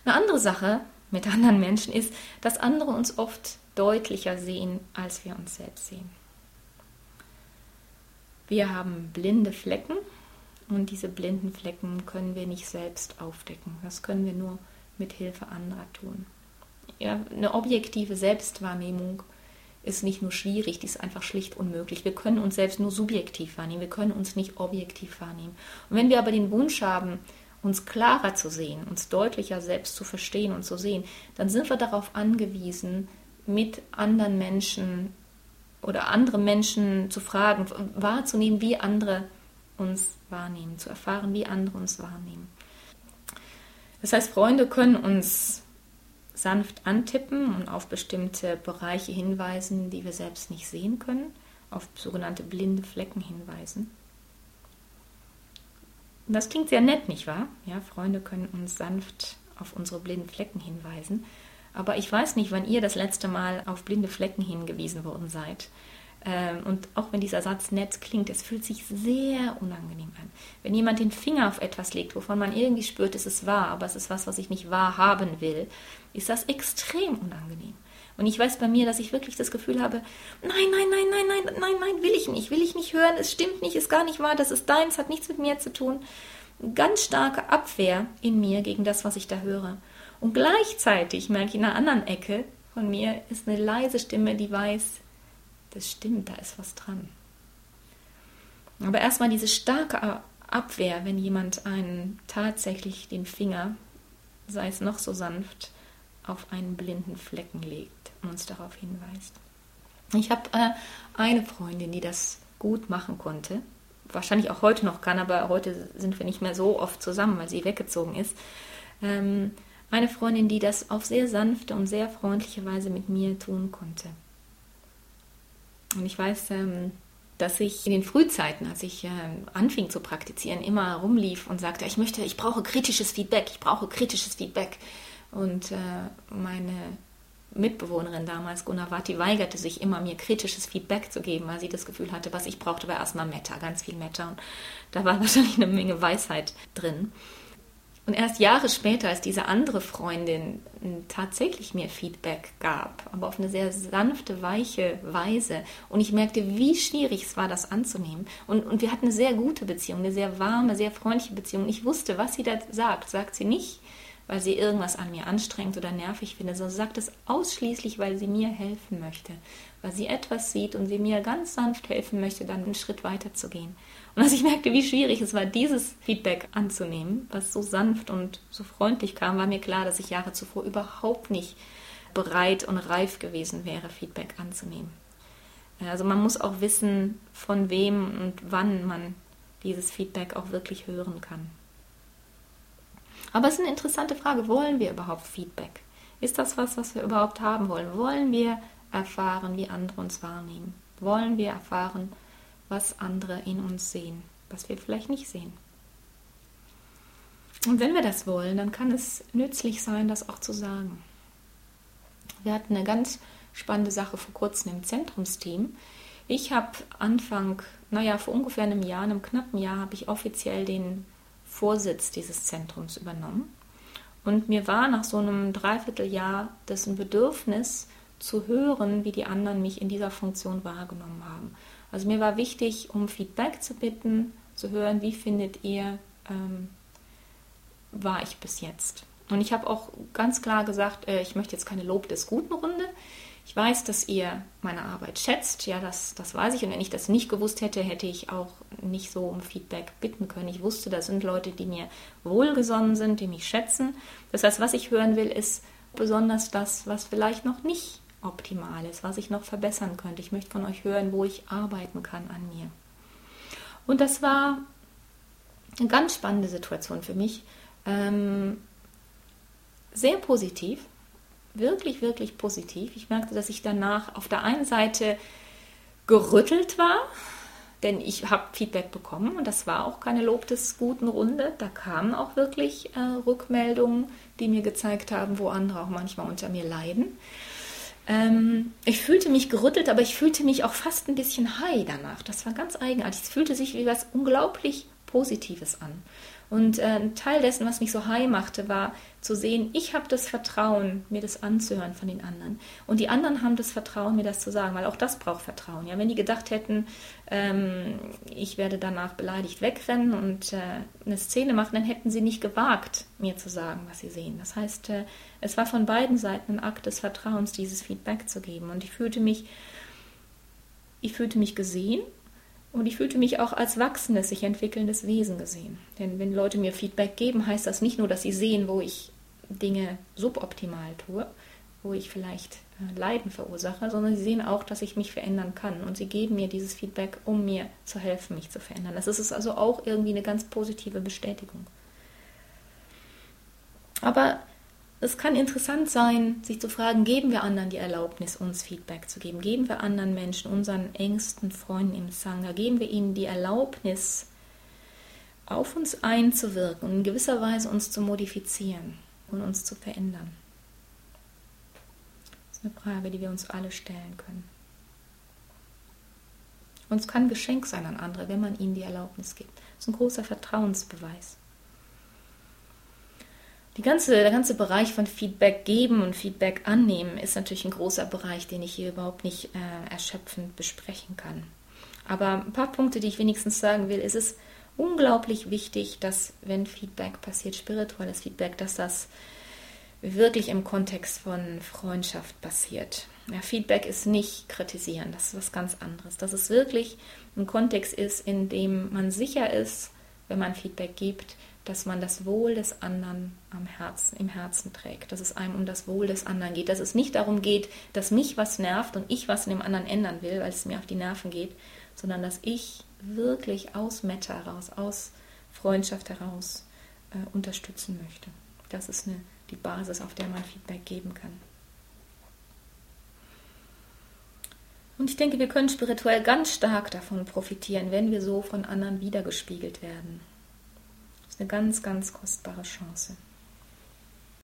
Eine andere Sache mit anderen Menschen ist, dass andere uns oft deutlicher sehen, als wir uns selbst sehen. Wir haben blinde Flecken und diese blinden Flecken können wir nicht selbst aufdecken. Das können wir nur mit Hilfe anderer tun. Ja, eine objektive Selbstwahrnehmung ist nicht nur schwierig, die ist einfach schlicht unmöglich. Wir können uns selbst nur subjektiv wahrnehmen, wir können uns nicht objektiv wahrnehmen. Und wenn wir aber den Wunsch haben, uns klarer zu sehen, uns deutlicher selbst zu verstehen und zu sehen, dann sind wir darauf angewiesen, mit anderen Menschen oder andere Menschen zu fragen, wahrzunehmen, wie andere uns wahrnehmen, zu erfahren, wie andere uns wahrnehmen. Das heißt, Freunde können uns sanft antippen und auf bestimmte Bereiche hinweisen, die wir selbst nicht sehen können, auf sogenannte blinde Flecken hinweisen. Und das klingt sehr nett, nicht wahr? Ja, Freunde können uns sanft auf unsere blinden Flecken hinweisen. Aber ich weiß nicht, wann ihr das letzte Mal auf blinde Flecken hingewiesen worden seid. Und auch wenn dieser Satz nett klingt, es fühlt sich sehr unangenehm an. Wenn jemand den Finger auf etwas legt, wovon man irgendwie spürt, es ist wahr, aber es ist was ich nicht wahrhaben will, ist das extrem unangenehm. Und ich weiß bei mir, dass ich wirklich das Gefühl habe, nein, will ich nicht hören, es stimmt nicht, ist gar nicht wahr, das ist deins, hat nichts mit mir zu tun. Ganz starke Abwehr in mir gegen das, was ich da höre. Und gleichzeitig merke ich in einer anderen Ecke von mir ist eine leise Stimme, die weiß, das stimmt, da ist was dran. Aber erstmal diese starke Abwehr, wenn jemand einen tatsächlich den Finger, sei es noch so sanft, auf einen blinden Flecken legt und uns darauf hinweist. Ich habe eine Freundin, die das gut machen konnte, wahrscheinlich auch heute noch kann, aber heute sind wir nicht mehr so oft zusammen, weil sie weggezogen ist. Eine Freundin, die das auf sehr sanfte und sehr freundliche Weise mit mir tun konnte. Und ich weiß, dass ich in den Frühzeiten, als ich anfing zu praktizieren, immer rumlief und sagte, ich brauche kritisches Feedback. Und meine Mitbewohnerin damals, Gunavati, weigerte sich immer, mir kritisches Feedback zu geben, weil sie das Gefühl hatte, was ich brauchte, war erstmal Metta, ganz viel Metta. Und da war wahrscheinlich eine Menge Weisheit drin. Und erst Jahre später, als diese andere Freundin tatsächlich mir Feedback gab, aber auf eine sehr sanfte, weiche Weise, und ich merkte, wie schwierig es war, das anzunehmen. Und wir hatten eine sehr gute Beziehung, eine sehr warme, sehr freundliche Beziehung. Ich wusste, was sie da sagt. Sagt sie nicht, weil sie irgendwas an mir anstrengend oder nervig findet, sondern sagt es ausschließlich, weil sie mir helfen möchte, weil sie etwas sieht und sie mir ganz sanft helfen möchte, dann einen Schritt weiter zu gehen. Und als ich merkte, wie schwierig es war, dieses Feedback anzunehmen, was so sanft und so freundlich kam, war mir klar, dass ich Jahre zuvor überhaupt nicht bereit und reif gewesen wäre, Feedback anzunehmen. Also man muss auch wissen, von wem und wann man dieses Feedback auch wirklich hören kann. Aber es ist eine interessante Frage, wollen wir überhaupt Feedback? Ist das was wir überhaupt haben wollen? Wollen wir erfahren, wie andere uns wahrnehmen? Wollen wir erfahren, was andere in uns sehen, was wir vielleicht nicht sehen? Und wenn wir das wollen, dann kann es nützlich sein, das auch zu sagen. Wir hatten eine ganz spannende Sache vor kurzem im Zentrumsteam. Ich habe vor ungefähr einem Jahr, einem knappen Jahr, habe ich offiziell den Vorsitz dieses Zentrums übernommen. Und mir war nach so einem Dreivierteljahr das ein Bedürfnis zu hören, wie die anderen mich in dieser Funktion wahrgenommen haben. Also mir war wichtig, um Feedback zu bitten, zu hören, wie findet ihr, war ich bis jetzt. Und ich habe auch ganz klar gesagt, ich möchte jetzt keine Lob des Guten Runde. Ich weiß, dass ihr meine Arbeit schätzt, ja, das weiß ich. Und wenn ich das nicht gewusst hätte, hätte ich auch nicht so um Feedback bitten können. Ich wusste, das sind Leute, die mir wohlgesonnen sind, die mich schätzen. Das heißt, was ich hören will, ist besonders das, was vielleicht noch nicht optimal ist, was ich noch verbessern könnte. Ich möchte von euch hören, wo ich arbeiten kann an mir. Und das war eine ganz spannende Situation für mich. Sehr positiv. Wirklich, wirklich positiv. Ich merkte, dass ich danach auf der einen Seite gerüttelt war, denn ich habe Feedback bekommen und das war auch keine Lob des guten Runde. Da kamen auch wirklich Rückmeldungen, die mir gezeigt haben, wo andere auch manchmal unter mir leiden. Ich fühlte mich gerüttelt, aber ich fühlte mich auch fast ein bisschen high danach. Das war ganz eigenartig. Es fühlte sich wie was unglaublich Positives an. Und ein Teil dessen, was mich so high machte, war zu sehen, ich habe das Vertrauen, mir das anzuhören von den anderen. Und die anderen haben das Vertrauen, mir das zu sagen, weil auch das braucht Vertrauen. Ja, wenn die gedacht hätten, ich werde danach beleidigt wegrennen und eine Szene machen, dann hätten sie nicht gewagt, mir zu sagen, was sie sehen. Das heißt, es war von beiden Seiten ein Akt des Vertrauens, dieses Feedback zu geben. Und ich fühlte mich gesehen. Und ich fühlte mich auch als wachsendes, sich entwickelndes Wesen gesehen. Denn wenn Leute mir Feedback geben, heißt das nicht nur, dass sie sehen, wo ich Dinge suboptimal tue, wo ich vielleicht Leiden verursache, sondern sie sehen auch, dass ich mich verändern kann. Und sie geben mir dieses Feedback, um mir zu helfen, mich zu verändern. Das ist also auch irgendwie eine ganz positive Bestätigung. Aber es kann interessant sein, sich zu fragen, geben wir anderen die Erlaubnis, uns Feedback zu geben? Geben wir anderen Menschen, unseren engsten Freunden im Sangha, geben wir ihnen die Erlaubnis, auf uns einzuwirken und in gewisser Weise uns zu modifizieren und uns zu verändern? Das ist eine Frage, die wir uns alle stellen können. Und es kann ein Geschenk sein an andere, wenn man ihnen die Erlaubnis gibt. Das ist ein großer Vertrauensbeweis. Der ganze Bereich von Feedback geben und Feedback annehmen ist natürlich ein großer Bereich, den ich hier überhaupt nicht erschöpfend besprechen kann. Aber ein paar Punkte, die ich wenigstens sagen will, ist es unglaublich wichtig, dass, wenn Feedback passiert, spirituelles Feedback, dass das wirklich im Kontext von Freundschaft passiert. Ja, Feedback ist nicht kritisieren, das ist was ganz anderes. Dass es wirklich ein Kontext ist, in dem man sicher ist, wenn man Feedback gibt, dass man das Wohl des anderen im Herzen trägt, dass es einem um das Wohl des anderen geht, dass es nicht darum geht, dass mich was nervt und ich was in dem anderen ändern will, weil es mir auf die Nerven geht, sondern dass ich wirklich aus Metta heraus, aus Freundschaft heraus unterstützen möchte. Das ist die Basis, auf der man Feedback geben kann. Und ich denke, wir können spirituell ganz stark davon profitieren, wenn wir so von anderen wiedergespiegelt werden. Das ist eine ganz, ganz kostbare Chance.